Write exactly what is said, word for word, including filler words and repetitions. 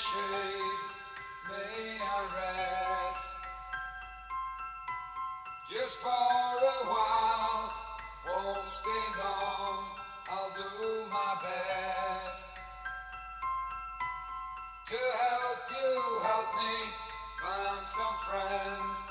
shade, may I rest just for a while, won't stay long, I'll do my best to help you help me find some friends